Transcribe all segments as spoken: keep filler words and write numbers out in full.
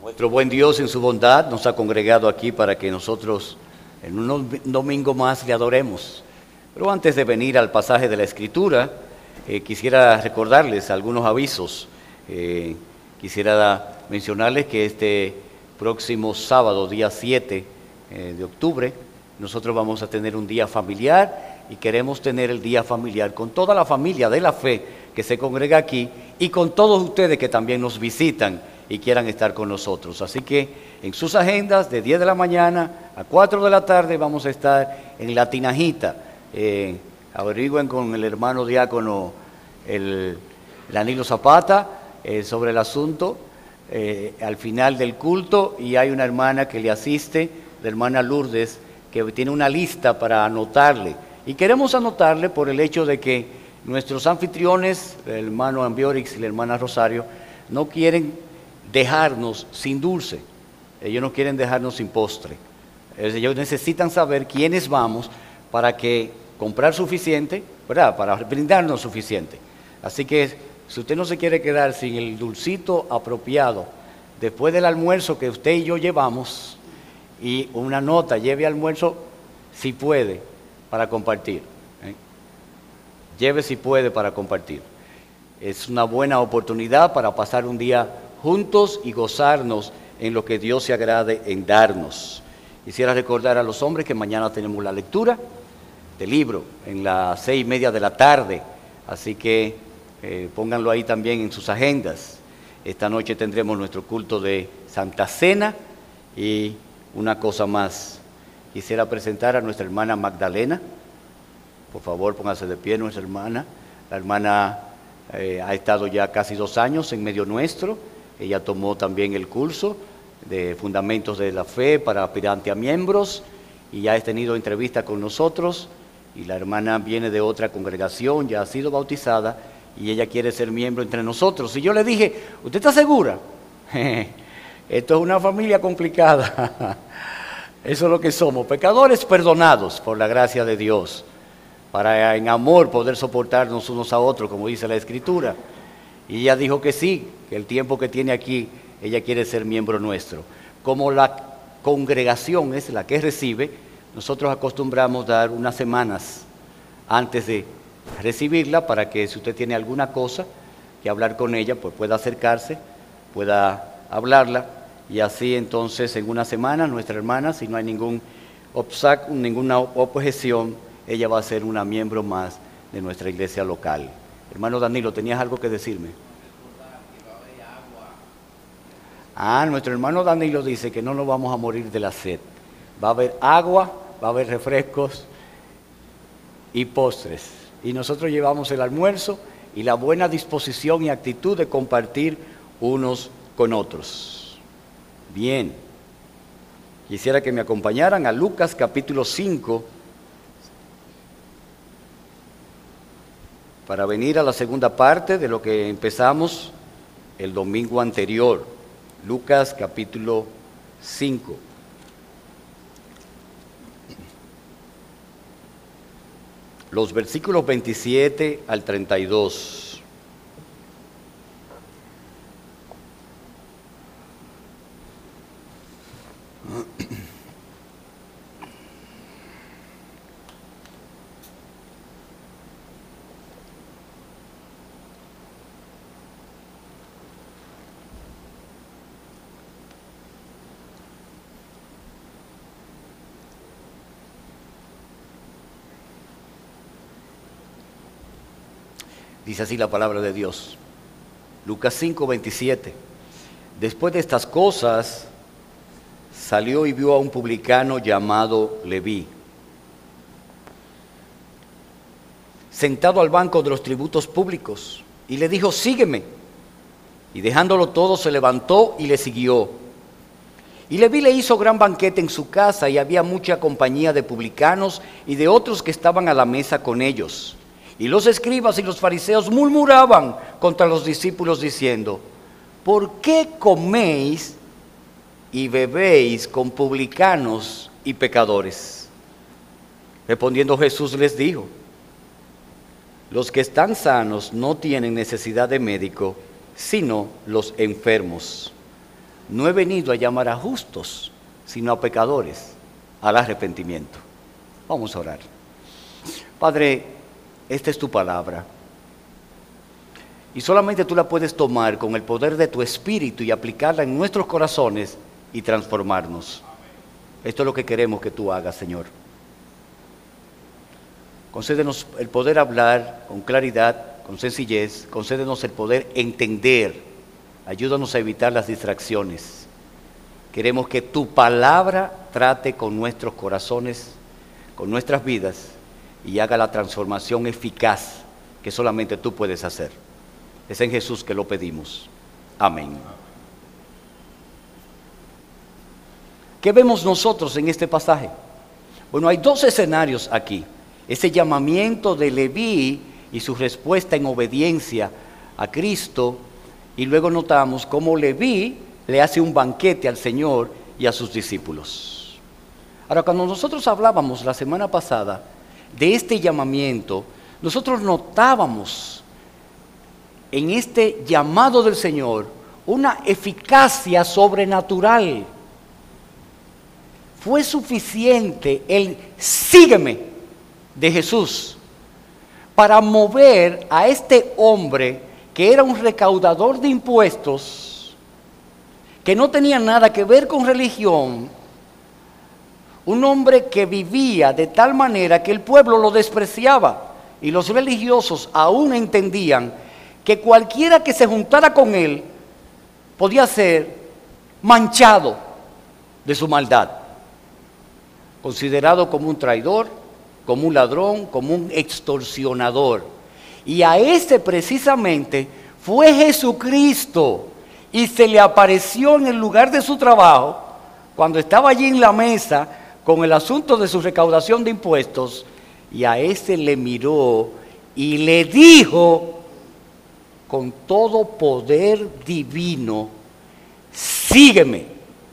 Nuestro buen Dios en su bondad nos ha congregado aquí para que nosotros en un domingo más le adoremos. Pero antes de venir al pasaje de la Escritura, eh, quisiera recordarles algunos avisos. Eh, quisiera mencionarles que este próximo sábado, día siete eh, de octubre, nosotros vamos a tener un día familiar y queremos tener el día familiar con toda la familia de la fe que se congrega aquí y con todos ustedes que también nos visitan y quieran estar con nosotros. Así que en sus agendas, de diez de la mañana a cuatro de la tarde, vamos a estar en La Tinajita. Eh, averigüen con el hermano diácono el, Danilo Zapata eh, sobre el asunto eh, al final del culto, y hay una hermana que le asiste, la hermana Lourdes, que tiene una lista para anotarle. Y queremos anotarle por el hecho de que nuestros anfitriones, el hermano Ambiorix y la hermana Rosario, no quieren dejarnos sin dulce, ellos no quieren dejarnos sin postre. Ellos necesitan saber quiénes vamos para que comprar suficiente, ¿verdad? Para brindarnos suficiente. Así que si usted no se quiere quedar sin el dulcito apropiado después del almuerzo que usted y yo llevamos, y una nota, lleve almuerzo si puede para compartir, ¿eh? Lleve si puede para compartir. Es una buena oportunidad para pasar un día juntos y gozarnos en lo que Dios se agrade en darnos. Quisiera recordar a los hombres que mañana tenemos la lectura del libro en las seis y media de la tarde, así que eh, pónganlo ahí también en sus agendas. Esta noche tendremos nuestro culto de Santa Cena y una cosa más. Quisiera presentar a nuestra hermana Magdalena. Por favor, póngase de pie, nuestra hermana. La hermana eh, ha estado ya casi dos años en medio nuestro. Ella tomó también el curso de Fundamentos de la Fe para aspirante a miembros y ya ha tenido entrevista con nosotros. Y la hermana viene de otra congregación, ya ha sido bautizada y ella quiere ser miembro entre nosotros. Y yo le dije, ¿usted está segura? Esto es una familia complicada. Eso es lo que somos, pecadores perdonados por la gracia de Dios, para en amor poder soportarnos unos a otros, como dice la Escritura. Y ella dijo que sí, que el tiempo que tiene aquí, ella quiere ser miembro nuestro. Como la congregación es la que recibe, nosotros acostumbramos dar unas semanas antes de recibirla para que si usted tiene alguna cosa que hablar con ella, pues pueda acercarse, pueda hablarla, y así entonces en una semana nuestra hermana, si no hay ningún obstáculo, ninguna objeción, ella va a ser una miembro más de nuestra iglesia local. Hermano Danilo, ¿tenías algo que decirme? Ah, nuestro hermano Danilo dice que no nos vamos a morir de la sed. Va a haber agua, va a haber refrescos y postres. Y nosotros llevamos el almuerzo y la buena disposición y actitud de compartir unos con otros. Bien. Quisiera que me acompañaran a Lucas capítulo cinco, para venir a la segunda parte de lo que empezamos el domingo anterior. Lucas capítulo cinco. Los versículos veintisiete al treinta y dos. Dice así la palabra de Dios. Lucas cinco, veintisiete. Después de estas cosas, salió y vio a un publicano llamado Leví, sentado al banco de los tributos públicos, y le dijo, sígueme. Y dejándolo todo, se levantó y le siguió. Y Leví le hizo gran banquete en su casa, y había mucha compañía de publicanos y de otros que estaban a la mesa con ellos. Y los escribas y los fariseos murmuraban contra los discípulos diciendo, ¿por qué coméis y bebéis con publicanos y pecadores? Respondiendo Jesús les dijo, los que están sanos no tienen necesidad de médico, sino los enfermos. no he venido a llamar a justos, sino a pecadores, al arrepentimiento. Vamos a orar. Padre, esta es tu palabra. Y solamente tú la puedes tomar con el poder de tu Espíritu y aplicarla en nuestros corazones y transformarnos. Esto es lo que queremos que tú hagas, Señor. Concédenos el poder hablar con claridad, con sencillez. Concédenos el poder entender. Ayúdanos a evitar las distracciones. Queremos que tu palabra trate con nuestros corazones, con nuestras vidas y haga la transformación eficaz que solamente tú puedes hacer. Es en Jesús que lo pedimos. Amén. ¿Qué vemos nosotros en este pasaje? Bueno, hay dos escenarios aquí. Ese llamamiento de Leví y su respuesta en obediencia a Cristo. Y luego notamos cómo Leví le hace un banquete al Señor y a sus discípulos. Ahora, cuando nosotros hablábamos la semana pasada de este llamamiento, nosotros notábamos en este llamado del Señor una eficacia sobrenatural. Fue suficiente el sígueme de Jesús para mover a este hombre que era un recaudador de impuestos, que no tenía nada que ver con religión, un hombre que vivía de tal manera que el pueblo lo despreciaba y los religiosos aún entendían que cualquiera que se juntara con él podía ser manchado de su maldad, considerado como un traidor, como un ladrón, como un extorsionador. Y a ese precisamente fue Jesucristo y se le apareció en el lugar de su trabajo, cuando estaba allí en la mesa con el asunto de su recaudación de impuestos, y a ese le miró y le dijo con todo poder divino: sígueme.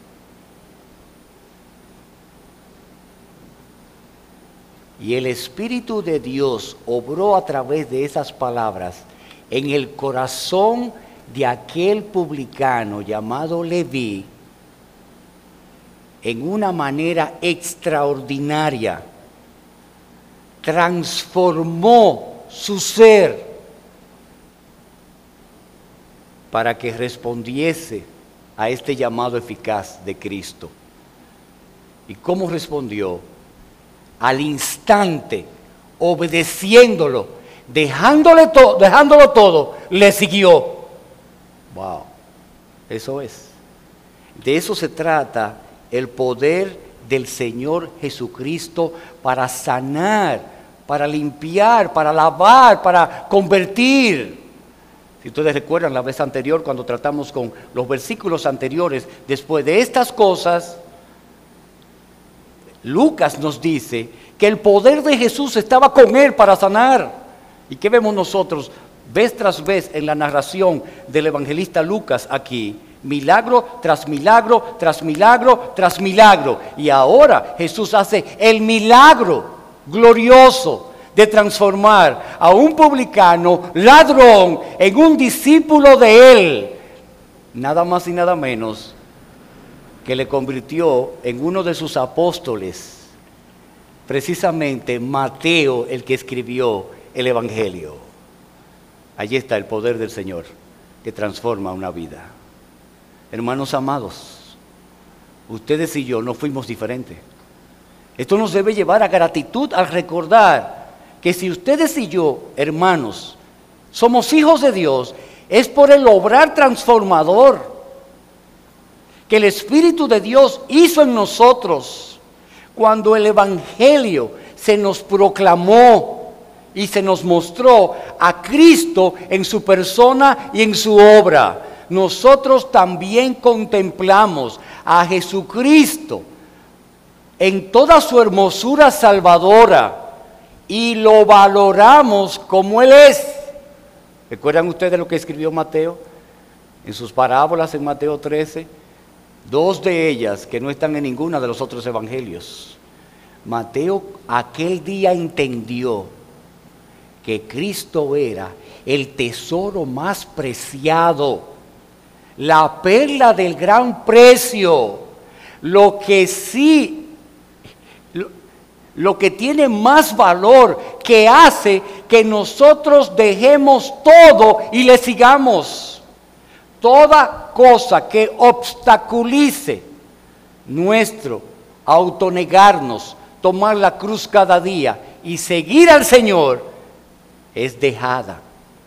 Y el Espíritu de Dios obró a través de esas palabras en el corazón de aquel publicano llamado Leví en una manera extraordinaria. Transformó su ser para que respondiese a este llamado eficaz de Cristo. ¿Y cómo respondió? Al instante, obedeciéndolo, dejándole to- dejándolo todo, le siguió. Wow, eso es. De eso se trata el poder del Señor Jesucristo para sanar, para limpiar, para lavar, para convertir. Si ustedes recuerdan la vez anterior, cuando tratamos con los versículos anteriores, después de estas cosas, Lucas nos dice que el poder de Jesús estaba con él para sanar. ¿Y qué vemos nosotros vez tras vez en la narración del evangelista Lucas aquí? Milagro tras milagro, tras milagro, tras milagro. Y ahora Jesús hace el milagro glorioso de transformar a un publicano, ladrón, en un discípulo de él. Nada más y nada menos que le convirtió en uno de sus apóstoles, precisamente Mateo, el que escribió el Evangelio. Allí está el poder del Señor que transforma una vida. Hermanos amados, ustedes y yo no fuimos diferentes. Esto nos debe llevar a gratitud al recordar que si ustedes y yo, hermanos, somos hijos de Dios, es por el obrar transformador que el Espíritu de Dios hizo en nosotros cuando el Evangelio se nos proclamó y se nos mostró a Cristo en su persona y en su obra. Nosotros también contemplamos a Jesucristo en toda su hermosura salvadora y lo valoramos como Él es. ¿Recuerdan ustedes lo que escribió Mateo en sus parábolas en Mateo trece? Dos de ellas que no están en ninguna de los otros evangelios. Mateo aquel día entendió que Cristo era el tesoro más preciado, la perla del gran precio, lo que sí, lo, lo que tiene más valor, que hace que nosotros dejemos todo y le sigamos. Toda cosa que obstaculice nuestro autonegarnos, tomar la cruz cada día y seguir al Señor, es dejada,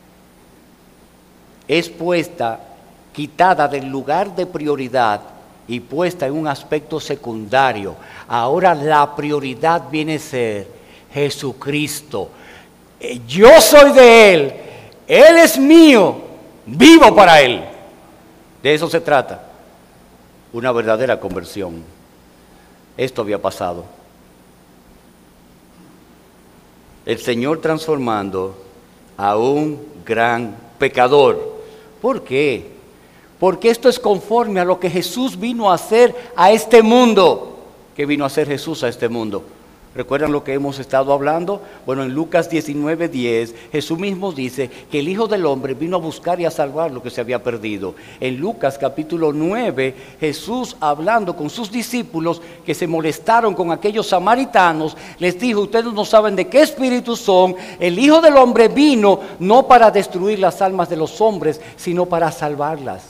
es puesta, quitada del lugar de prioridad y puesta en un aspecto secundario. Ahora la prioridad viene a ser Jesucristo. Yo soy de Él, Él es mío, vivo para Él. De eso se trata, una verdadera conversión. Esto había pasado. El Señor transformando a un gran pecador. ¿Por qué? Porque esto es conforme a lo que Jesús vino a hacer a este mundo. ¿Qué vino a hacer Jesús a este mundo? ¿Recuerdan lo que hemos estado hablando? Bueno, en Lucas diecinueve diez, Jesús mismo dice que el Hijo del Hombre vino a buscar y a salvar lo que se había perdido. En Lucas capítulo nueve, Jesús, hablando con sus discípulos que se molestaron con aquellos samaritanos, les dijo: ustedes no saben de qué espíritu son. El Hijo del Hombre vino no para destruir las almas de los hombres, sino para salvarlas.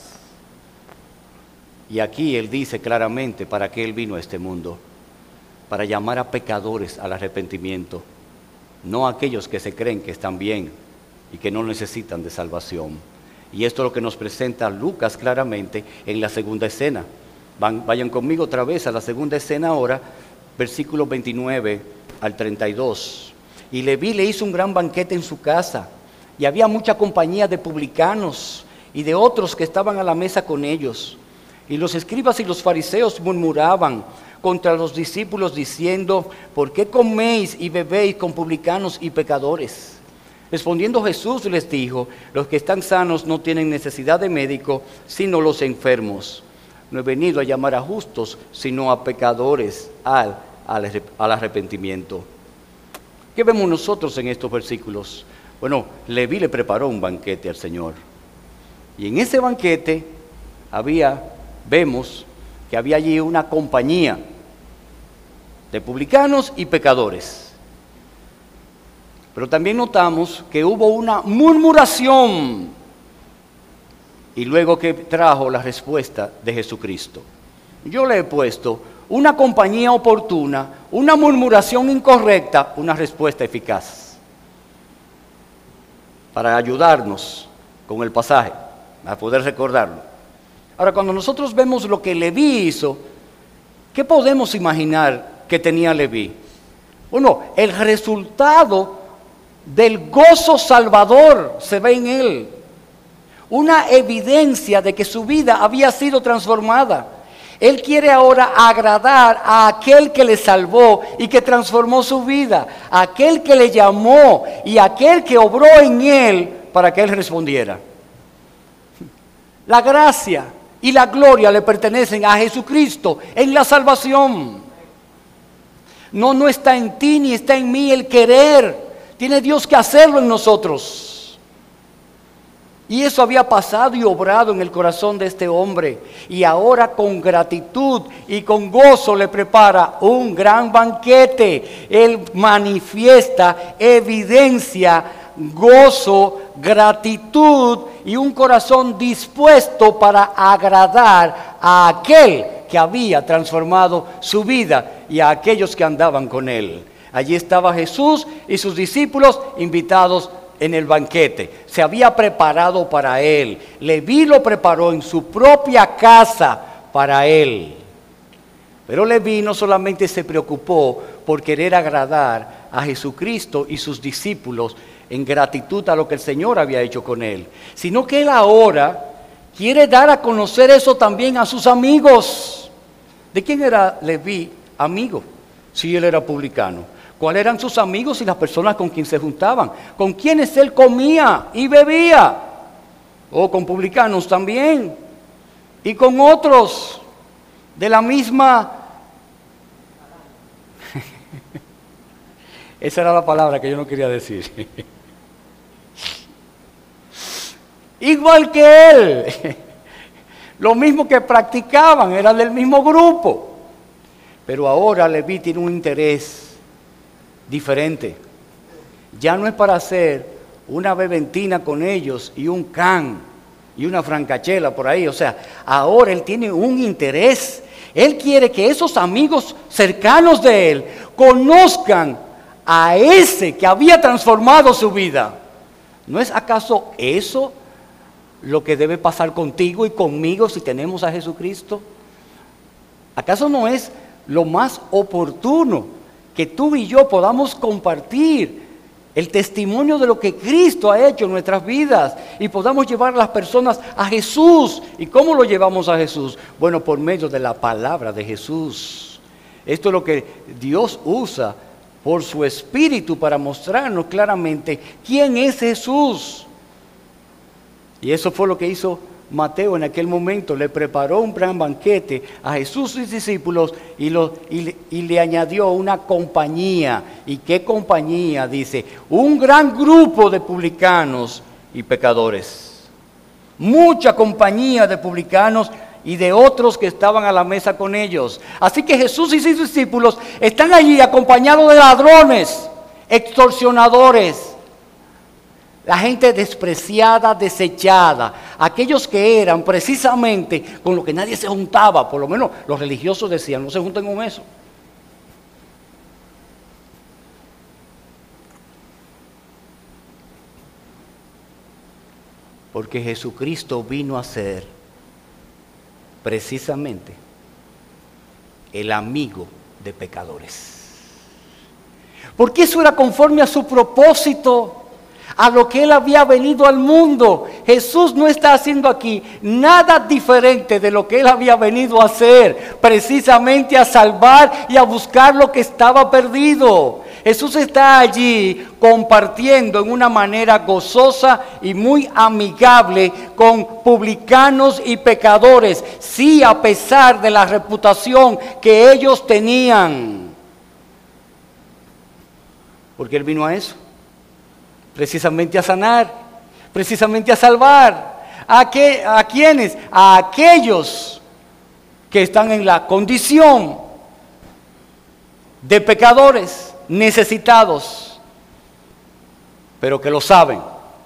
Y aquí Él dice claramente para qué Él vino a este mundo: para llamar a pecadores al arrepentimiento, no a aquellos que se creen que están bien y que no necesitan de salvación. Y esto es lo que nos presenta Lucas claramente en la segunda escena. Van, vayan conmigo otra vez a la segunda escena ahora, versículos veintinueve al treinta y dos. Y Leví le hizo un gran banquete en su casa, y había mucha compañía de publicanos y de otros que estaban a la mesa con ellos. Y los escribas y los fariseos murmuraban contra los discípulos diciendo: ¿por qué coméis y bebéis con publicanos y pecadores? Respondiendo Jesús les dijo: los que están sanos no tienen necesidad de médico, sino los enfermos. No he venido a llamar a justos, sino a pecadores al, al, al arrepentimiento. ¿Qué vemos nosotros en estos versículos? Bueno, Leví le preparó un banquete al Señor. Y en ese banquete había, vemos que había allí una compañía de publicanos y pecadores. Pero también notamos que hubo una murmuración, y luego que trajo la respuesta de Jesucristo. Yo le he puesto una compañía oportuna, una murmuración incorrecta, una respuesta eficaz, para ayudarnos con el pasaje, a poder recordarlo. Ahora, cuando nosotros vemos lo que Leví hizo, ¿qué podemos imaginar que tenía Leví? Bueno, el resultado del gozo salvador se ve en él. Una evidencia de que su vida había sido transformada. Él quiere ahora agradar a aquel que le salvó y que transformó su vida, a aquel que le llamó y a aquel que obró en él para que él respondiera. La gracia y la gloria le pertenecen a Jesucristo en la salvación. No, no está en ti ni está en mí el querer. Tiene Dios que hacerlo en nosotros. Y eso había pasado y obrado en el corazón de este hombre. Y ahora con gratitud y con gozo le prepara un gran banquete. Él manifiesta, evidencia, gozo, gratitud y un corazón dispuesto para agradar a aquel que había transformado su vida y a aquellos que andaban con él. Allí estaba Jesús y sus discípulos invitados en el banquete. Se había preparado para él. Leví lo preparó en su propia casa para él. Pero Leví no solamente se preocupó por querer agradar a Jesucristo y sus discípulos en gratitud a lo que el Señor había hecho con él, sino que él ahora quiere dar a conocer eso también a sus amigos. ¿De quién era Leví amigo? Si él era publicano. ¿Cuáles eran sus amigos y las personas con quien se juntaban? ¿Con quienes él comía y bebía? O con publicanos también. Y con otros de la misma... Esa era la palabra que yo no quería decir. Igual que él. Lo mismo que practicaban, eran del mismo grupo. Pero ahora Leví tiene un interés diferente. Ya no es para hacer una beventina con ellos y un can y una francachela por ahí. O sea, ahora él tiene un interés. Él quiere que esos amigos cercanos de él conozcan a ese que había transformado su vida. ¿No es acaso eso lo que debe pasar contigo y conmigo si tenemos a Jesucristo? ¿Acaso no es lo más oportuno que tú y yo podamos compartir el testimonio de lo que Cristo ha hecho en nuestras vidas y podamos llevar a las personas a Jesús? ¿Y cómo lo llevamos a Jesús? Bueno, por medio de la palabra de Jesús. Esto es lo que Dios usa por su Espíritu para mostrarnos claramente quién es Jesús. Y eso fue lo que hizo Mateo en aquel momento. Le preparó un gran banquete a Jesús y sus discípulos y, lo, y, le, y le añadió una compañía. ¿Y qué compañía? Dice, un gran grupo de publicanos y pecadores. Mucha compañía de publicanos y de otros que estaban a la mesa con ellos. Así que Jesús y sus discípulos están allí acompañados de ladrones, extorsionadores, la gente despreciada, desechada, aquellos que eran precisamente con lo que nadie se juntaba, por lo menos los religiosos decían, no se junten con eso. Porque Jesucristo vino a ser precisamente el amigo de pecadores. Porque eso era conforme a su propósito, a lo que Él había venido al mundo. Jesús no está haciendo aquí nada diferente de lo que Él había venido a hacer, precisamente a salvar y a buscar lo que estaba perdido. Jesús está allí compartiendo en una manera gozosa y muy amigable con publicanos y pecadores, sí, a pesar de la reputación que ellos tenían. Porque Él vino a eso. Precisamente a sanar, precisamente a salvar. ¿A qué? ¿A quiénes? A aquellos que están en la condición de pecadores, necesitados, pero que lo saben.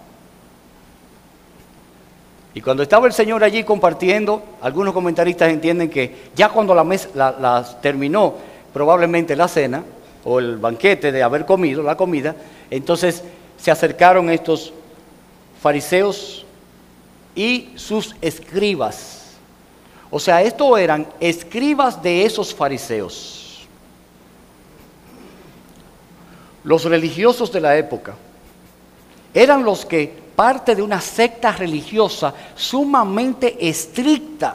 Y cuando estaba el Señor allí compartiendo, algunos comentaristas entienden que ya cuando la mesa la, la terminó, probablemente la cena o el banquete de haber comido, la comida, entonces se acercaron estos fariseos y sus escribas. O sea, estos eran escribas de esos fariseos. Los religiosos de la época eran los que, parte de una secta religiosa sumamente estricta,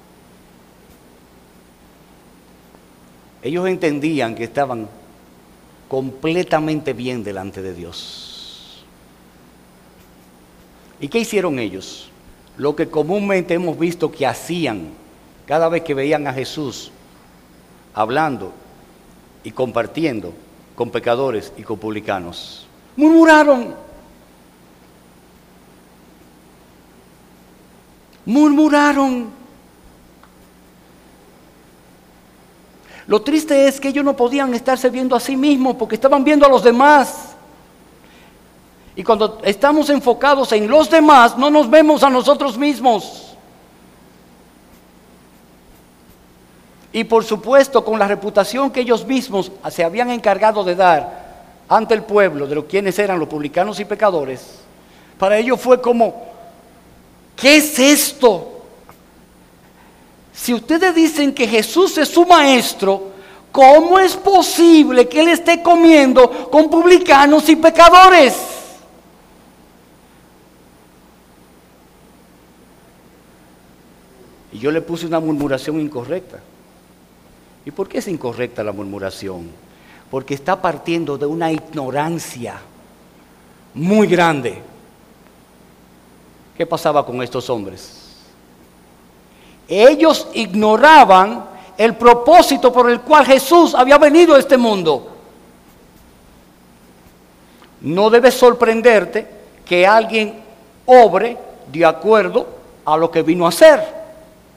ellos entendían que estaban completamente bien delante de Dios. ¿Y qué hicieron ellos? Lo que comúnmente hemos visto que hacían cada vez que veían a Jesús hablando y compartiendo con pecadores y con publicanos. Murmuraron. Murmuraron. Lo triste es que ellos no podían estarse viendo a sí mismos porque estaban viendo a los demás. Y cuando estamos enfocados en los demás, no nos vemos a nosotros mismos. Y por supuesto, con la reputación que ellos mismos se habían encargado de dar ante el pueblo, de lo quienes eran los publicanos y pecadores, para ellos fue como, ¿qué es esto? Si ustedes dicen que Jesús es su maestro, ¿cómo es posible que Él esté comiendo con publicanos y pecadores? Y yo le puse una murmuración incorrecta. ¿Y por qué es incorrecta la murmuración? Porque está partiendo de una ignorancia muy grande. ¿Qué pasaba con estos hombres? Ellos ignoraban el propósito por el cual Jesús había venido a este mundo. No debe sorprenderte que alguien obre de acuerdo a lo que vino a hacer.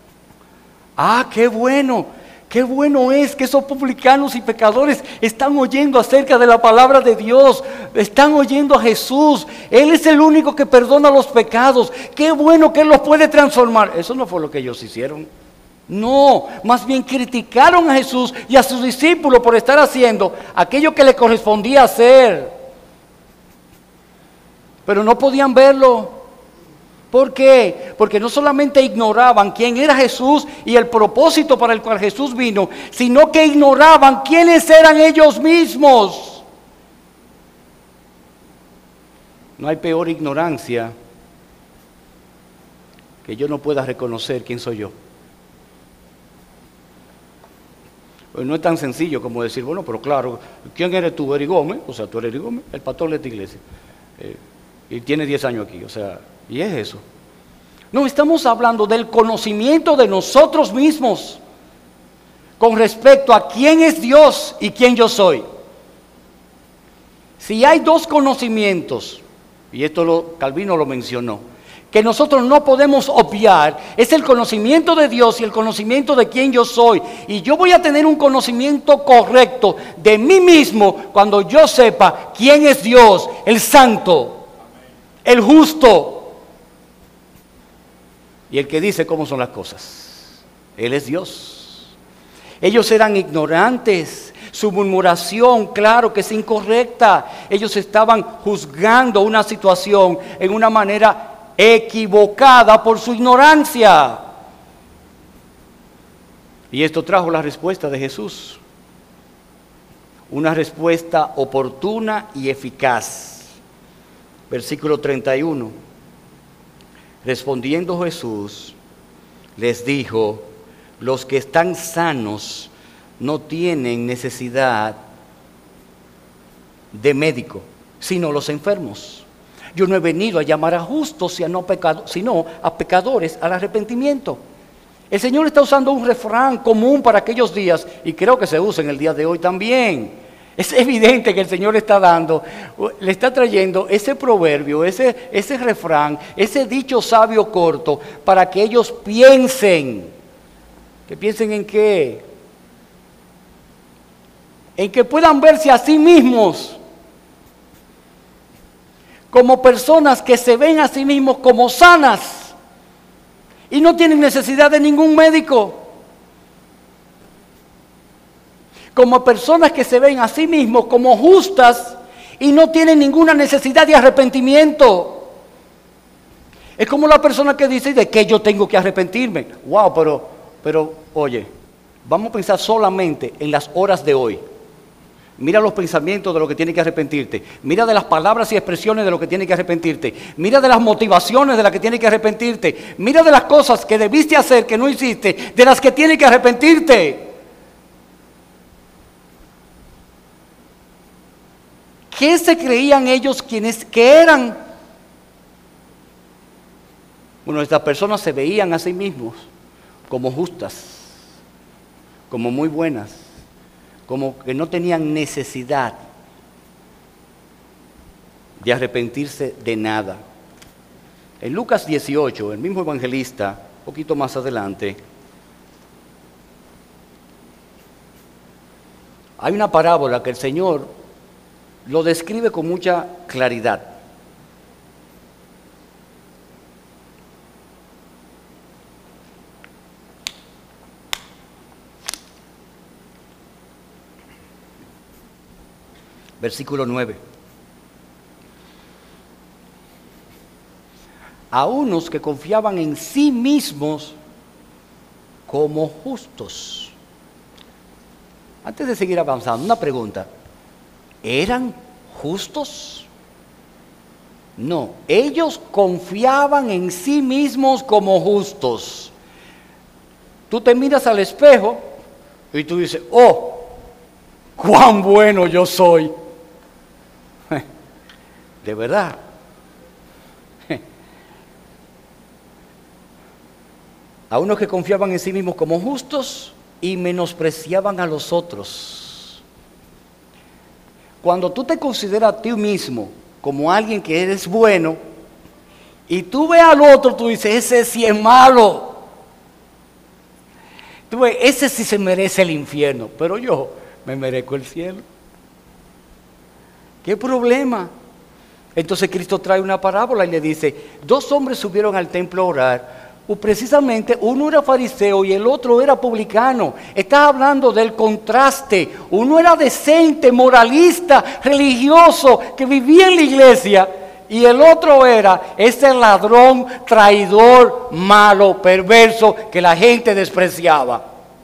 Ah, qué bueno, qué bueno es que esos publicanos y pecadores están oyendo acerca de la palabra de Dios, están oyendo a Jesús. Él es el único que perdona los pecados. Qué bueno que Él los puede transformar. Eso no fue lo que ellos hicieron. No, más bien criticaron a Jesús y a sus discípulos por estar haciendo aquello que le correspondía hacer. Pero no podían verlo. ¿Por qué? Porque no solamente ignoraban quién era Jesús y el propósito para el cual Jesús vino, sino que ignoraban quiénes eran ellos mismos. No hay peor ignorancia que yo no pueda reconocer quién soy yo. Pues no es tan sencillo como decir, bueno, pero claro, ¿quién eres tú? Eri Gómez, o sea, tú eres Eri Gómez, el pastor de esta iglesia. Eh, y tiene diez años aquí, o sea, y es eso. No, estamos hablando del conocimiento de nosotros mismos con respecto a quién es Dios y quién yo soy. Si hay dos conocimientos, y esto lo, Calvino lo mencionó, que nosotros no podemos obviar, es el conocimiento de Dios y el conocimiento de quién yo soy. Y yo voy a tener un conocimiento correcto de mí mismo cuando yo sepa quién es Dios, el santo, el justo y el que dice cómo son las cosas. Él es Dios. Ellos eran ignorantes. Su murmuración, claro que es incorrecta. Ellos estaban juzgando una situación en una manera equivocada por su ignorancia. Y esto trajo la respuesta de Jesús. Una respuesta oportuna y eficaz. Versículo treinta y uno. Respondiendo Jesús, les dijo, los que están sanos no tienen necesidad de médico, sino los enfermos. Yo no he venido a llamar a justos, sino a pecadores al arrepentimiento. El Señor está usando un refrán común para aquellos días, y creo que se usa en el día de hoy también. Es evidente que el Señor está dando, le está trayendo ese proverbio, ese, ese refrán, ese dicho sabio corto, para que ellos piensen. ¿Que piensen en qué? En que puedan verse a sí mismos como personas que se ven a sí mismos como sanas y no tienen necesidad de ningún médico. Como personas que se ven a sí mismos como justas y no tienen ninguna necesidad de arrepentimiento. Es como la persona que dice, ¿de qué yo tengo que arrepentirme? Wow, pero, pero, oye, vamos a pensar solamente en las horas de hoy. Mira los pensamientos de lo que tiene que arrepentirte. Mira de las palabras y expresiones de lo que tiene que arrepentirte. Mira de las motivaciones de las que tiene que arrepentirte. Mira de las cosas que debiste hacer que no hiciste, de las que tiene que arrepentirte. ¿Qué se creían ellos quienes que eran? Bueno, estas personas se veían a sí mismos como justas, como muy buenas, como que no tenían necesidad de arrepentirse de nada. En Lucas dieciocho, el mismo evangelista, un poquito más adelante, hay una parábola que el Señor lo describe con mucha claridad. Versículo nueve. A unos que confiaban en sí mismos como justos. Antes de seguir avanzando, una pregunta. ¿Eran justos? No, ellos confiaban en sí mismos como justos. Tú te miras al espejo y tú dices, oh, cuán bueno yo soy. De verdad. A unos que confiaban en sí mismos como justos y menospreciaban a los otros. Cuando tú te consideras a ti mismo como alguien que eres bueno y tú ves al otro, tú dices, ese sí es malo. Tú ves, ese sí se merece el infierno, pero yo me merezco el cielo. ¿Qué problema? Entonces Cristo trae una parábola y le dice, dos hombres subieron al templo a orar. O precisamente uno era fariseo y el otro era publicano. Está hablando del contraste. Uno era decente, moralista, religioso, que vivía en la iglesia. Y el otro era ese ladrón, traidor, malo, perverso, que la gente despreciaba.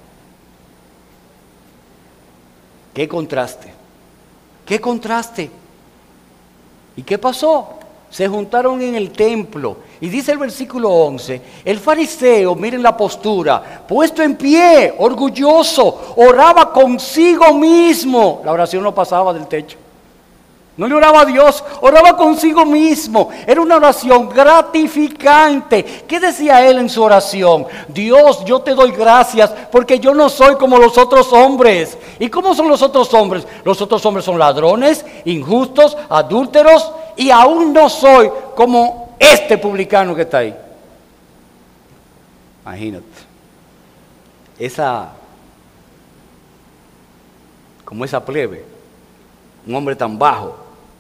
¿Qué contraste? ¿Qué contraste? ¿Y qué pasó? Se juntaron en el templo. Y dice el versículo once, el fariseo, miren la postura, puesto en pie, orgulloso, oraba consigo mismo. La oración no pasaba del techo. No le oraba a Dios, oraba consigo mismo. Era una oración gratificante. ¿Qué decía él en su oración? Dios, yo te doy gracias porque yo no soy como los otros hombres. ¿Y cómo son los otros hombres? Los otros hombres son ladrones, injustos, adúlteros, y aún no soy como este publicano que está ahí. Imagínate. Esa, como esa plebe, un hombre tan bajo.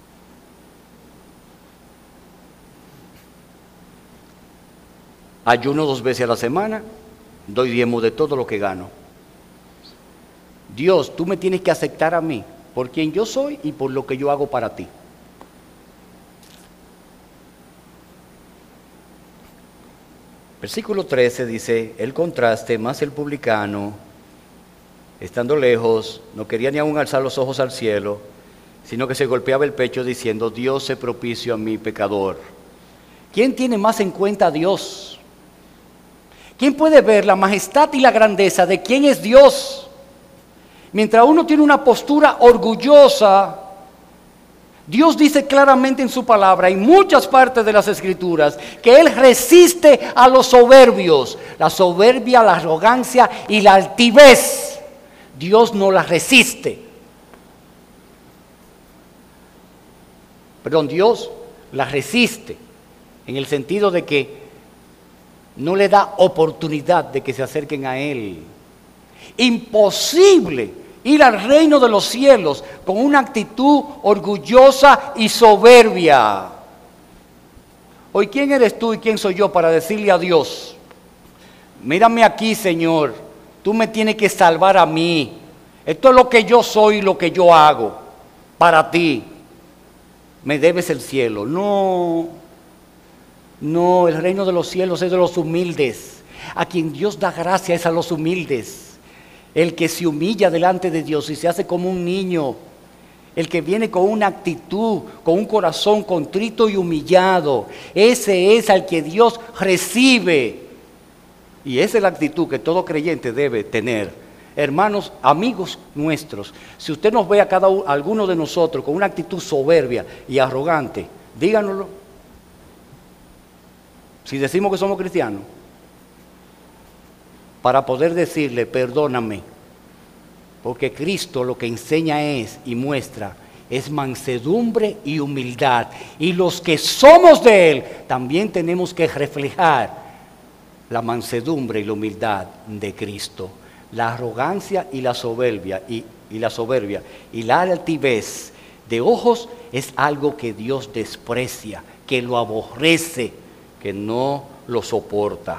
Ayuno dos veces a la semana, doy diezmo de todo lo que gano. Dios, tú me tienes que aceptar a mí, por quien yo soy y por lo que yo hago para ti. Versículo trece dice, el contraste, más el publicano, estando lejos, no quería ni aún alzar los ojos al cielo, sino que se golpeaba el pecho diciendo, Dios se propicio a mi pecador. ¿Quién tiene más en cuenta a Dios? ¿Quién puede ver la majestad y la grandeza de quién es Dios? Mientras uno tiene una postura orgullosa, Dios dice claramente en su palabra, en muchas partes de las Escrituras, que Él resiste a los soberbios, la soberbia, la arrogancia y la altivez. Dios no la resiste. Perdón, Dios la resiste, en el sentido de que no le da oportunidad de que se acerquen a Él. Imposible ir al reino de los cielos con una actitud orgullosa y soberbia. Hoy, ¿quién eres tú y quién soy yo para decirle a Dios, mírame aquí, Señor, tú me tienes que salvar a mí, esto es lo que yo soy y lo que yo hago para ti, me debes el cielo? No, no, el reino de los cielos es de los humildes. A quien Dios da gracia es a los humildes. El que se humilla delante de Dios y se hace como un niño. El que viene con una actitud, con un corazón contrito y humillado. Ese es al que Dios recibe. Y esa es la actitud que todo creyente debe tener. Hermanos, amigos nuestros, si usted nos ve a cada uno, a alguno de nosotros con una actitud soberbia y arrogante, díganoslo. Si decimos que somos cristianos, para poder decirle, perdóname, porque Cristo lo que enseña es y muestra es mansedumbre y humildad, y los que somos de Él también tenemos que reflejar la mansedumbre y la humildad de Cristo. La arrogancia y la soberbia y, y la soberbia y la altivez de ojos es algo que Dios desprecia, que lo aborrece, que no lo soporta.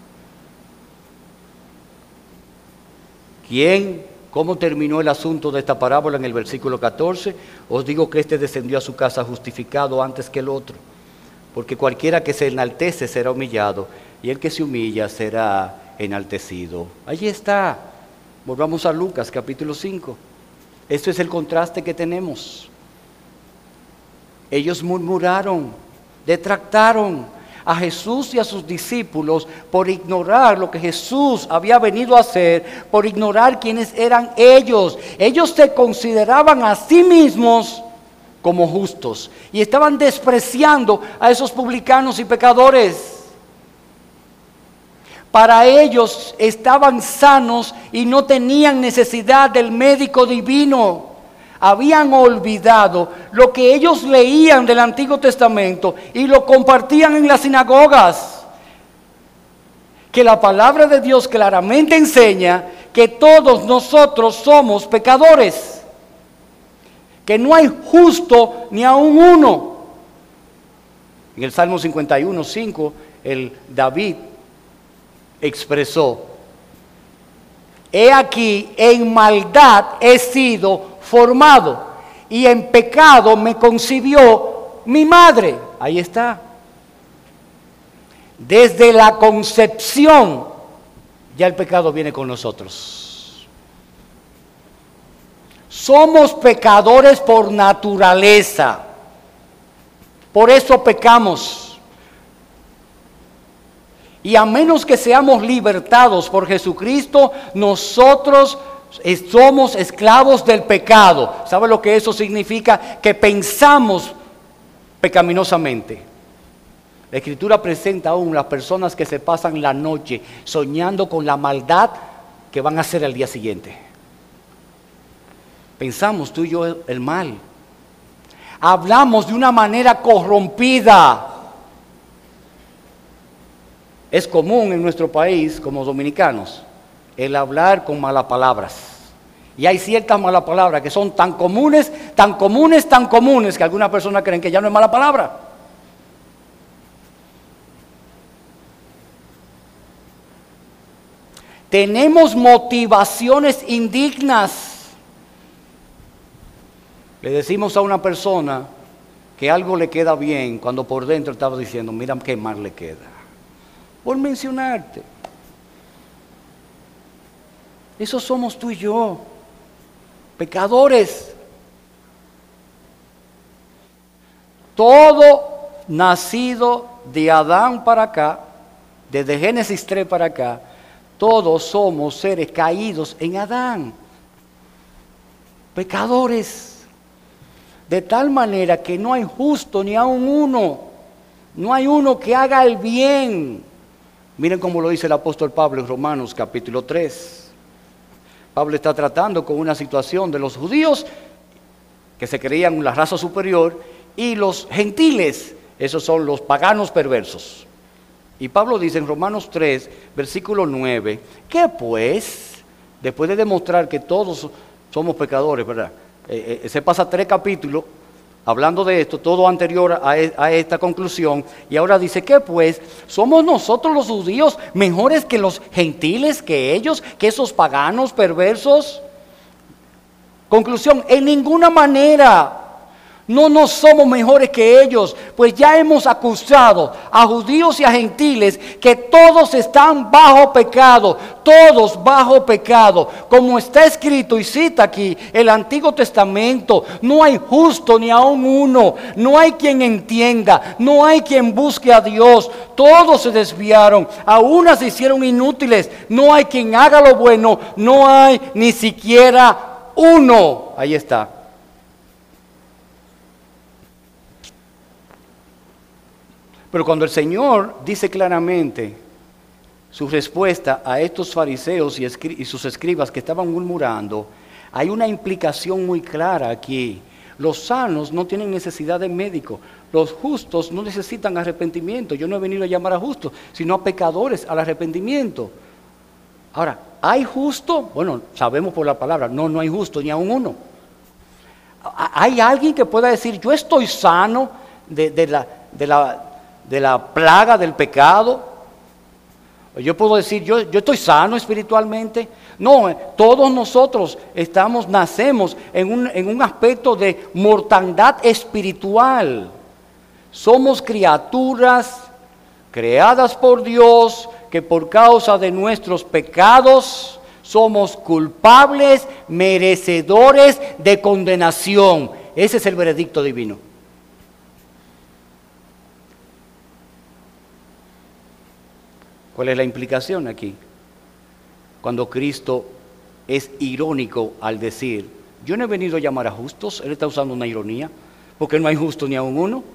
¿Quién? ¿Cómo terminó el asunto de esta parábola en el versículo catorce? Os digo que este descendió a su casa justificado antes que el otro, porque cualquiera que se enaltece será humillado, y el que se humilla será enaltecido. Allí está. Volvamos a Lucas capítulo cinco. Esto es el contraste que tenemos. Ellos murmuraron, detractaron a Jesús y a sus discípulos por ignorar lo que Jesús había venido a hacer, por ignorar quiénes eran ellos. Ellos se consideraban a sí mismos como justos y estaban despreciando a esos publicanos y pecadores. Para ellos estaban sanos y no tenían necesidad del médico divino. Habían olvidado lo que ellos leían del Antiguo Testamento y lo compartían en las sinagogas. que la palabra de Dios claramente enseña que todos nosotros somos pecadores, que no hay justo ni aun uno. En el Salmo cincuenta y uno, cinco, el David expresó: he aquí, en maldad he sido formado, y en pecado me concibió mi madre. Ahí está. Desde la concepción, ya el pecado viene con nosotros. Somos pecadores por naturaleza. Por eso pecamos. Y a menos que seamos libertados por Jesucristo, nosotros somos esclavos del pecado. ¿Sabe lo que eso significa? Que pensamos pecaminosamente. La Escritura presenta aún las personas que se pasan la noche soñando con la maldad que van a hacer al día siguiente. Pensamos tú y yo el mal. Hablamos de una manera corrompida. Es común en nuestro país, como dominicanos, el hablar con malas palabras. Y hay ciertas malas palabras que son tan comunes, tan comunes, tan comunes, que algunas personas creen que ya no es mala palabra. Tenemos motivaciones indignas. Le decimos a una persona que algo le queda bien cuando por dentro estaba diciendo, mira qué mal le queda. Por mencionarte. Eso somos tú y yo, pecadores. Todo nacido de Adán para acá, desde Génesis tres para acá, todos somos seres caídos en Adán, pecadores, de tal manera que no hay justo ni aun uno, no hay uno que haga el bien. Miren cómo lo dice el apóstol Pablo en Romanos capítulo tres. Pablo está tratando con una situación de los judíos que se creían la raza superior y los gentiles, esos son los paganos perversos. Y Pablo dice en Romanos tres, versículo nueve, que pues, después de demostrar que todos somos pecadores, ¿verdad? Eh, eh, se pasa tres capítulos hablando de esto, todo anterior a, e, a esta conclusión, y ahora dice que pues, somos nosotros los judíos mejores que los gentiles, que ellos, que esos paganos perversos. Conclusión, en ninguna manera. No, no somos mejores que ellos, pues ya hemos acusado a judíos y a gentiles que todos están bajo pecado, todos bajo pecado. Como está escrito y cita aquí el Antiguo Testamento, no hay justo ni aun uno, no hay quien entienda, no hay quien busque a Dios. Todos se desviaron, a unas se hicieron inútiles, no hay quien haga lo bueno, no hay ni siquiera uno. Ahí está. Pero cuando el Señor dice claramente su respuesta a estos fariseos y, escri- y sus escribas que estaban murmurando, hay una implicación muy clara aquí. Los sanos no tienen necesidad de médico, los justos no necesitan arrepentimiento. Yo no he venido a llamar a justos, sino a pecadores al arrepentimiento. Ahora, ¿hay justo? Bueno, sabemos por la palabra, no, no hay justo ni aun uno. ¿Hay alguien que pueda decir, yo estoy sano de, de la... De la de la plaga del pecado? Yo puedo decir, yo, yo estoy sano espiritualmente. No, eh, todos nosotros estamos, nacemos en un, en un aspecto de mortandad espiritual. Somos criaturas creadas por Dios, que por causa de nuestros pecados somos culpables, merecedores de condenación. Ese es el veredicto divino. ¿Cuál es la implicación aquí? Cuando Cristo es irónico al decir, yo no he venido a llamar a justos, Él está usando una ironía, porque no hay justo ni aun uno.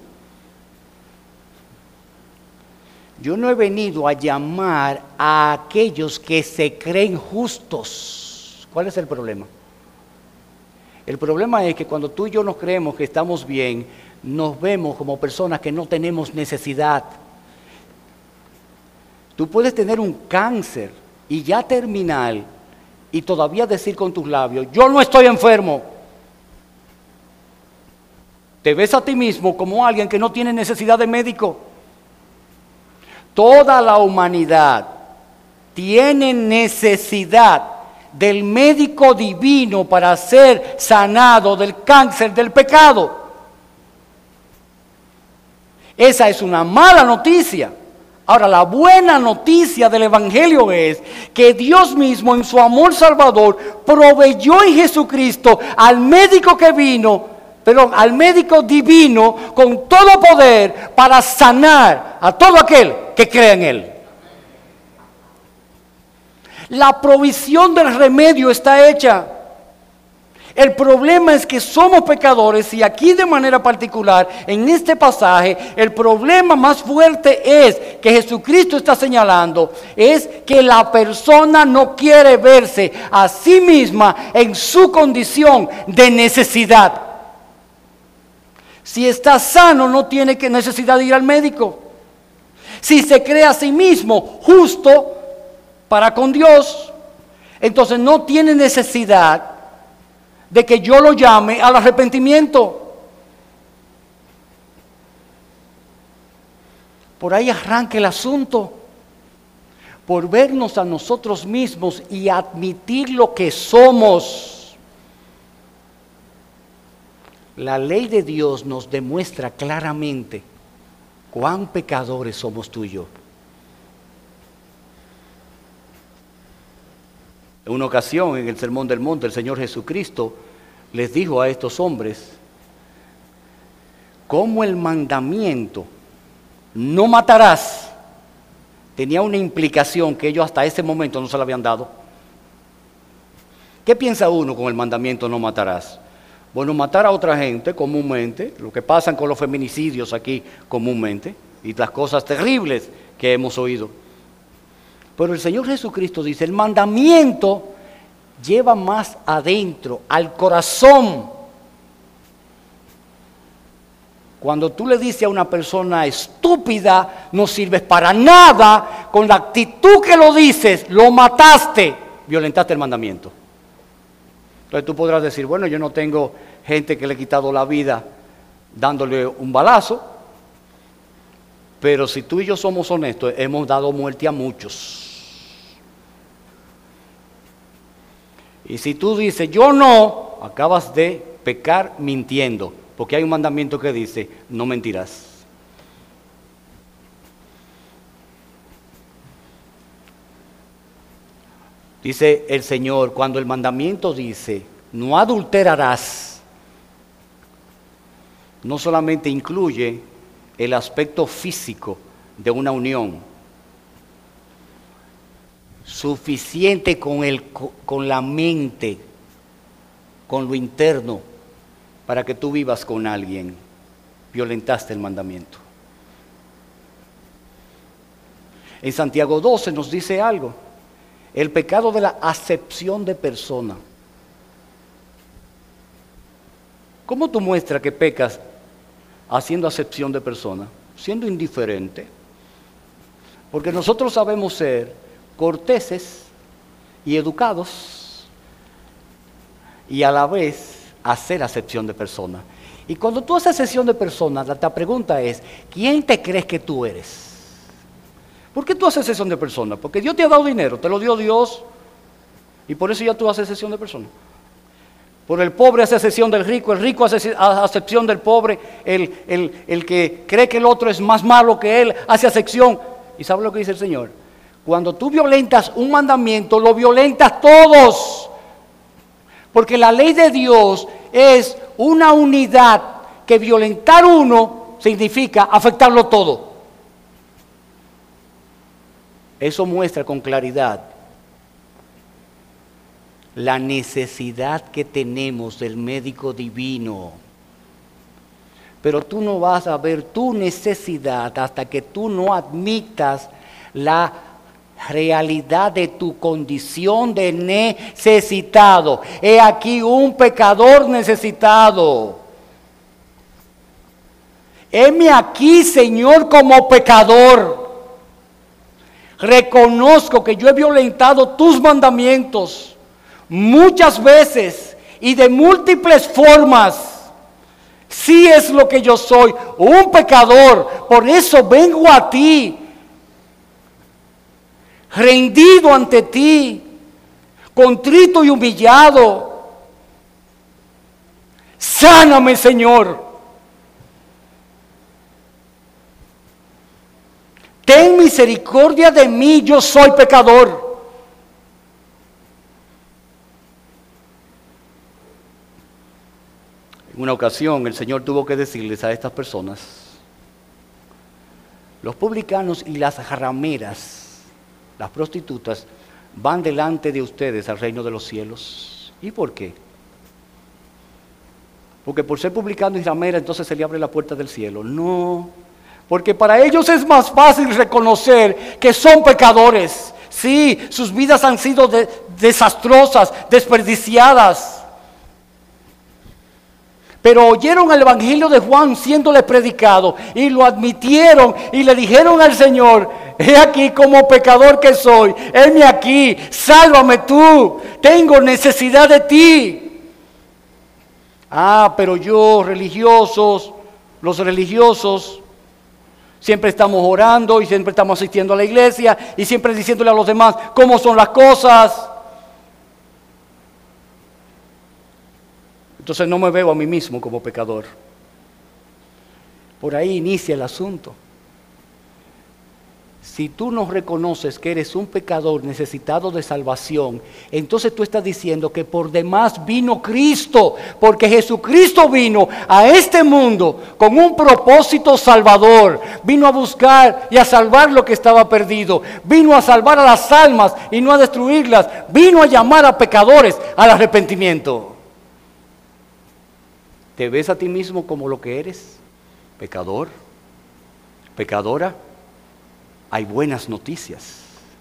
Yo no he venido a llamar a aquellos que se creen justos. ¿Cuál es el problema? El problema es que cuando tú y yo nos creemos que estamos bien, nos vemos como personas que no tenemos necesidad. Tú puedes tener un cáncer y ya terminal y todavía decir con tus labios, yo no estoy enfermo. Te ves a ti mismo como alguien que no tiene necesidad de médico. Toda la humanidad tiene necesidad del médico divino para ser sanado del cáncer del pecado. Esa es una mala noticia. Ahora, la buena noticia del Evangelio es que Dios mismo en su amor salvador proveyó en Jesucristo al médico que vino, perdón, al médico divino con todo poder para sanar a todo aquel que cree en Él. La provisión del remedio está hecha. El problema es que somos pecadores y aquí de manera particular, en este pasaje, el problema más fuerte es que Jesucristo está señalando, es que la persona no quiere verse a sí misma en su condición de necesidad. Si está sano, no tiene que necesidad de ir al médico. Si se cree a sí mismo justo para con Dios, entonces no tiene necesidad de que yo lo llame al arrepentimiento. Por ahí arranca el asunto, por vernos a nosotros mismos y admitir lo que somos. La ley de Dios nos demuestra claramente cuán pecadores somos tú y yo. En una ocasión, en el Sermón del Monte, el Señor Jesucristo les dijo a estos hombres cómo el mandamiento no matarás tenía una implicación que ellos hasta ese momento no se la habían dado. ¿Qué piensa uno con el mandamiento no matarás? Bueno, matar a otra gente comúnmente, lo que pasa con los feminicidios aquí comúnmente, y las cosas terribles que hemos oído. Pero el Señor Jesucristo dice, el mandamiento lleva más adentro, al corazón. Cuando tú le dices a una persona estúpida, no sirves para nada, con la actitud que lo dices, lo mataste, violentaste el mandamiento. Entonces tú podrás decir, bueno, yo no tengo gente que le he quitado la vida dándole un balazo, pero si tú y yo somos honestos, hemos dado muerte a muchos. Y si tú dices, yo no, acabas de pecar mintiendo, porque hay un mandamiento que dice, no mentirás. Dice el Señor, cuando el mandamiento dice, no adulterarás, no solamente incluye el aspecto físico de una unión, suficiente con, el, con la mente, con lo interno, para que tú vivas con alguien, violentaste el mandamiento. En Santiago doce nos dice algo, el pecado de la acepción de persona. ¿Cómo tú muestras que pecas haciendo acepción de persona? Siendo indiferente. Porque nosotros sabemos ser corteses y educados y a la vez hacer acepción de persona. Y cuando tú haces acepción de persona, la, la pregunta es, ¿quién te crees que tú eres? ¿Por qué tú haces acepción de persona? Porque Dios te ha dado dinero, te lo dio Dios y por eso ya tú haces acepción de persona. Por el pobre hace acepción del rico, el rico hace acepción del pobre, el, el, el que cree que el otro es más malo que él hace acepción. ¿Y sabe lo que dice el Señor? Cuando tú violentas un mandamiento, lo violentas todos. Porque la ley de Dios es una unidad que violentar uno significa afectarlo todo. Eso muestra con claridad la necesidad que tenemos del médico divino. Pero tú no vas a ver tu necesidad hasta que tú no admitas la realidad de tu condición de necesitado. He aquí un pecador necesitado. Heme aquí, Señor, como pecador. reconozco que yo he violentado tus mandamientos muchas veces y de múltiples formas. Sí es lo que yo soy, un pecador. Por eso vengo a ti, rendido ante ti, contrito y humillado. Sáname, Señor. Ten misericordia de mí, yo soy pecador. En una ocasión el Señor tuvo que decirles a estas personas: los publicanos y las rameras, las prostitutas, van delante de ustedes al reino de los cielos. ¿Y por qué? Porque por ser publicano y ramera entonces se le abre la puerta del cielo. No, porque para ellos es más fácil reconocer que son pecadores. Sí, sus vidas han sido de, desastrosas, desperdiciadas. Pero oyeron el Evangelio de Juan siéndole predicado y lo admitieron y le dijeron al Señor: he aquí como pecador que soy, heme aquí, sálvame tú, tengo necesidad de ti. Ah, pero yo, religiosos, los religiosos, siempre estamos orando y siempre estamos asistiendo a la iglesia y siempre diciéndole a los demás cómo son las cosas. Entonces no me veo a mí mismo como pecador. Por ahí inicia el asunto. Si tú no reconoces que eres un pecador necesitado de salvación, entonces tú estás diciendo que por demás vino Cristo, porque Jesucristo vino a este mundo con un propósito salvador. Vino a buscar y a salvar lo que estaba perdido. Vino a salvar a las almas y no a destruirlas. Vino a llamar a pecadores al arrepentimiento. ¿Te ves a ti mismo como lo que eres? ¿Pecador? ¿Pecadora? Hay buenas noticias.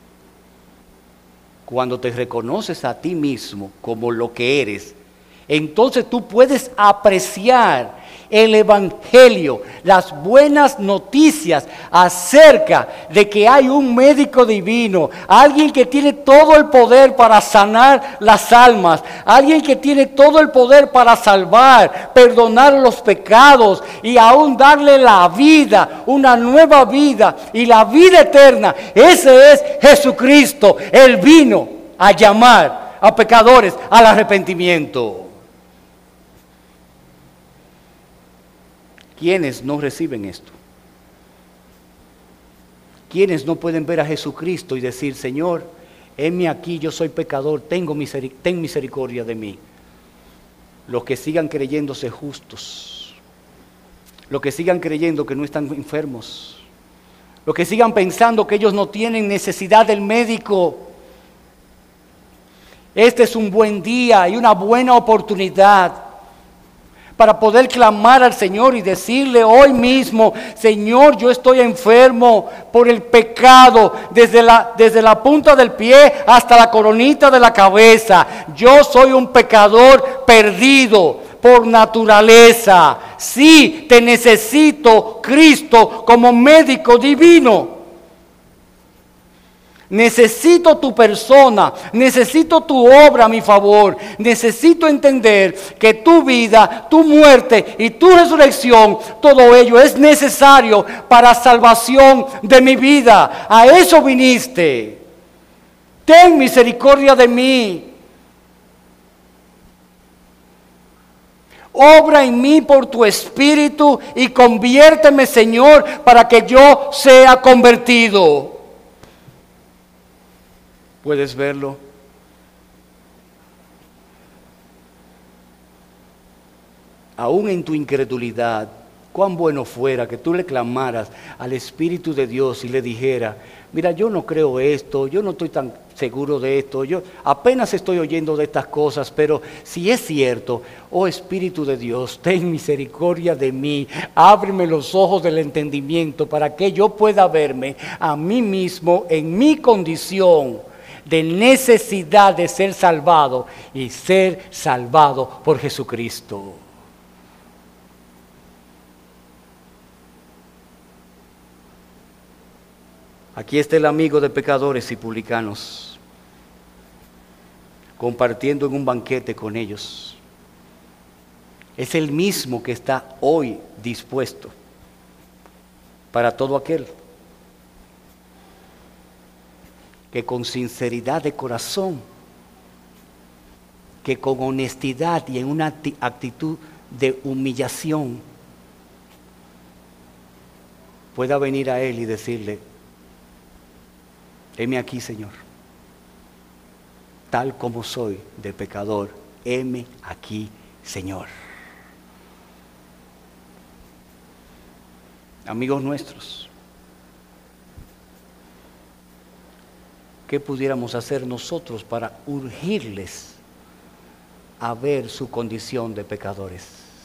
Cuando te reconoces a ti mismo como lo que eres, entonces tú puedes apreciar el Evangelio, las buenas noticias acerca de que hay un médico divino, alguien que tiene todo el poder para sanar las almas, alguien que tiene todo el poder para salvar, perdonar los pecados y aún darle la vida, una nueva vida y la vida eterna. Ese es Jesucristo. Él vino a llamar a pecadores al arrepentimiento. ¿Quiénes no reciben esto? ¿Quiénes no pueden ver a Jesucristo y decir: Señor, heme aquí, yo soy pecador, tengo miseric- ten misericordia de mí? Los que sigan creyéndose justos, los que sigan creyendo que no están enfermos, los que sigan pensando que ellos no tienen necesidad del médico. Este es un buen día y una buena oportunidad para poder clamar al Señor y decirle hoy mismo: Señor, yo estoy enfermo por el pecado, desde la, desde la punta del pie hasta la coronita de la cabeza. Yo soy un pecador perdido por naturaleza. Sí, te necesito, Cristo, como médico divino. Necesito tu persona, necesito tu obra a mi favor. Necesito entender que tu vida, tu muerte y tu resurrección, todo ello es necesario para salvación de mi vida. A eso viniste. Ten misericordia de mí. Obra en mí por tu espíritu y conviérteme, Señor, para que yo sea convertido. ¿Puedes verlo? Aún en tu incredulidad, cuán bueno fuera que tú le clamaras al Espíritu de Dios y le dijera: mira, yo no creo esto, yo no estoy tan seguro de esto, yo apenas estoy oyendo de estas cosas, pero si es cierto, oh Espíritu de Dios, ten misericordia de mí, ábreme los ojos del entendimiento para que yo pueda verme a mí mismo en mi condición de necesidad de ser salvado y ser salvado por Jesucristo. Aquí está el amigo de pecadores y publicanos, compartiendo en un banquete con ellos. Es el mismo que está hoy dispuesto para todo aquel que con sinceridad de corazón, que con honestidad y en una actitud de humillación pueda venir a Él y decirle: heme aquí, Señor, tal como soy de pecador, heme aquí, Señor. Amigos nuestros, ¿qué pudiéramos hacer nosotros para urgirles a ver su condición de pecadores?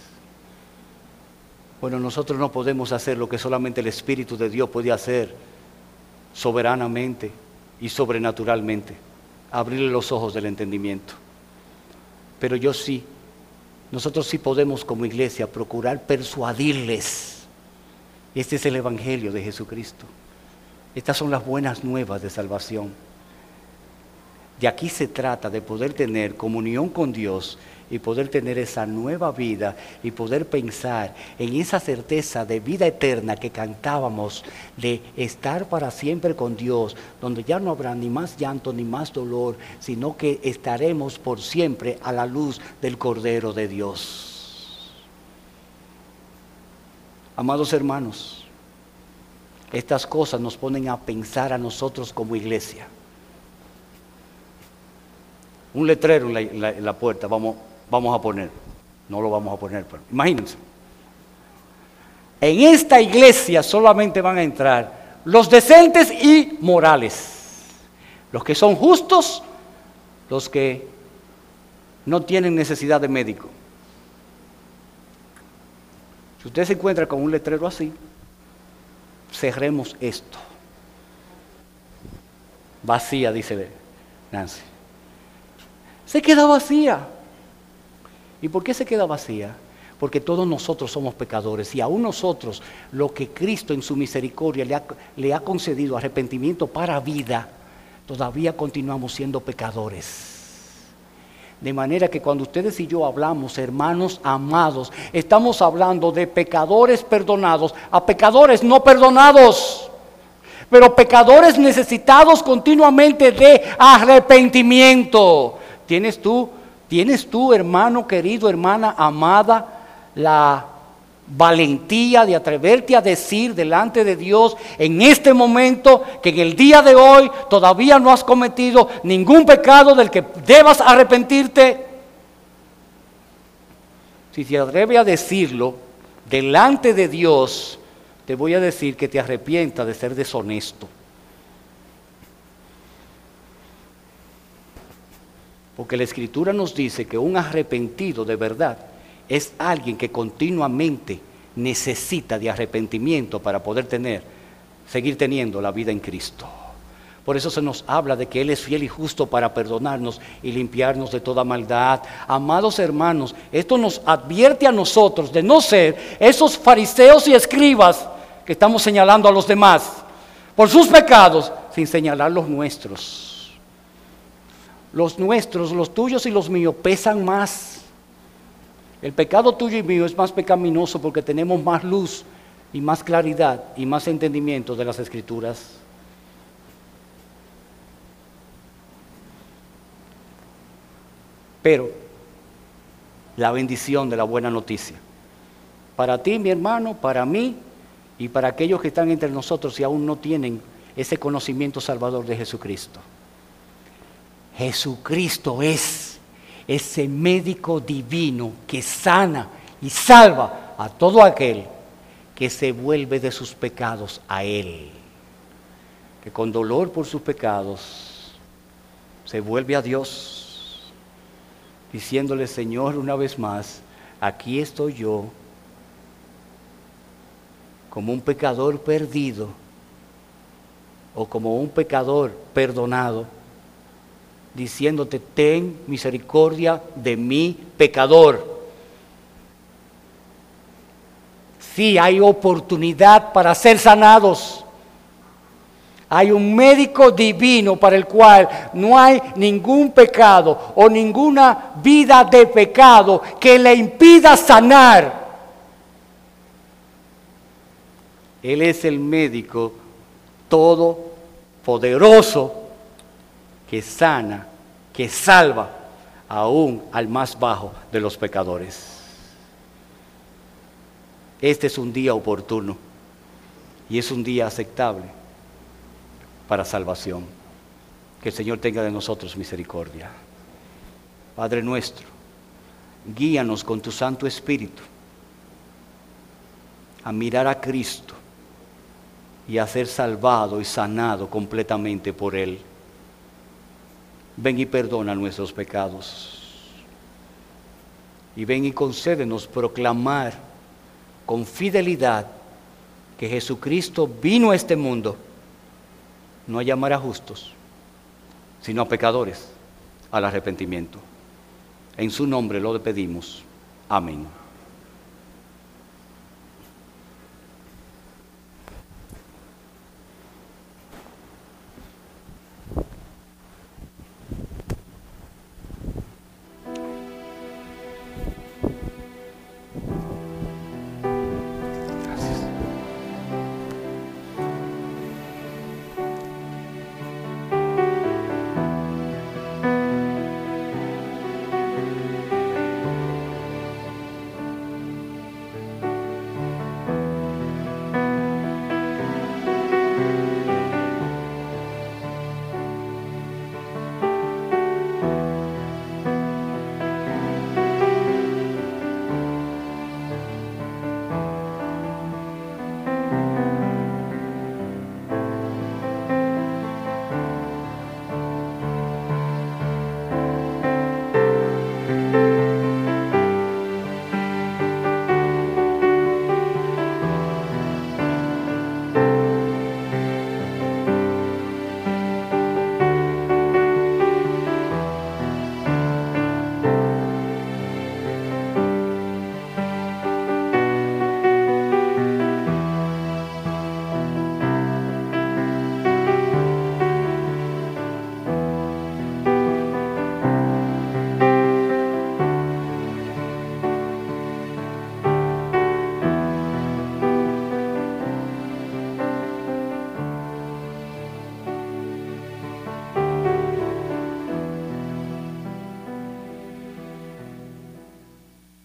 Bueno, nosotros no podemos hacer lo que solamente el Espíritu de Dios puede hacer soberanamente y sobrenaturalmente, abrirle los ojos del entendimiento. Pero yo sí, nosotros sí podemos como iglesia procurar persuadirles. Este es el Evangelio de Jesucristo. Estas son las buenas nuevas de salvación. De aquí se trata de poder tener comunión con Dios y poder tener esa nueva vida y poder pensar en esa certeza de vida eterna que cantábamos, de estar para siempre con Dios, donde ya no habrá ni más llanto ni más dolor, sino que estaremos por siempre a la luz del Cordero de Dios. Amados hermanos, estas cosas nos ponen a pensar a nosotros como iglesia. Un letrero en la, en la, en la puerta vamos, vamos a poner, no lo vamos a poner, pero imagínense. En esta iglesia solamente van a entrar los decentes y morales, los que son justos, los que no tienen necesidad de médico. Si usted se encuentra con un letrero así, cerremos esto. Vacía, dice Nancy. Se queda vacía. ¿Y por qué se queda vacía? Porque todos nosotros somos pecadores y aún nosotros, lo que Cristo en su misericordia le ha, le ha concedido arrepentimiento para vida, todavía continuamos siendo pecadores. De manera que cuando ustedes y yo hablamos, hermanos amados, estamos hablando de pecadores perdonados a pecadores no perdonados, pero pecadores necesitados continuamente de arrepentimiento. ¿Tienes tú, tienes tú, hermano querido, hermana amada, la valentía de atreverte a decir delante de Dios en este momento que en el día de hoy todavía no has cometido ningún pecado del que debas arrepentirte? Si te atreves a decirlo delante de Dios, te voy a decir que te arrepientas de ser deshonesto. Porque la Escritura nos dice que un arrepentido de verdad es alguien que continuamente necesita de arrepentimiento para poder tener, seguir teniendo la vida en Cristo. Por eso se nos habla de que Él es fiel y justo para perdonarnos y limpiarnos de toda maldad. Amados hermanos, esto nos advierte a nosotros de no ser esos fariseos y escribas que estamos señalando a los demás por sus pecados sin señalar los nuestros. Los nuestros, los tuyos y los míos pesan más. El pecado tuyo y mío es más pecaminoso porque tenemos más luz y más claridad y más entendimiento de las Escrituras. Pero la bendición de la buena noticia, para ti, mi hermano, para mí y para aquellos que están entre nosotros y aún no tienen ese conocimiento salvador de Jesucristo. Jesucristo es ese médico divino que sana y salva a todo aquel que se vuelve de sus pecados a Él, que con dolor por sus pecados se vuelve a Dios, diciéndole: Señor, una vez más, aquí estoy yo, como un pecador perdido o como un pecador perdonado, diciéndote: ten misericordia de mi pecador. Sí, hay oportunidad para ser sanados. Hay un médico divino para el cual no hay ningún pecado o ninguna vida de pecado que le impida sanar. Él es el médico todopoderoso que sana, que salva aún al más bajo de los pecadores. Este es un día oportuno y es un día aceptable para salvación. Que el Señor tenga de nosotros misericordia. Padre nuestro, guíanos con tu Santo Espíritu a mirar a Cristo y a ser salvado y sanado completamente por Él. Ven y perdona nuestros pecados. Y ven y concédenos proclamar con fidelidad que Jesucristo vino a este mundo no a llamar a justos, sino a pecadores al arrepentimiento. En su nombre lo pedimos. Amén.